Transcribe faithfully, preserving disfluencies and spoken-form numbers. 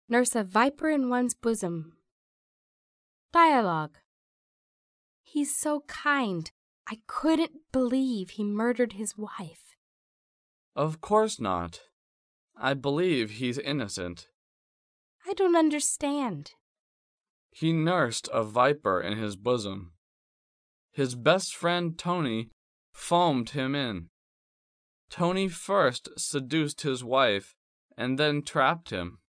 Nurse a viper in one's bosom. Dialogue. He's so kind. I couldn't believe he murdered his wife. Of course not. I believe he's innocent. I don't understand. He nursed a viper in his bosom. His best friend Tony foamed him in. Tony first seduced his wife and then trapped him.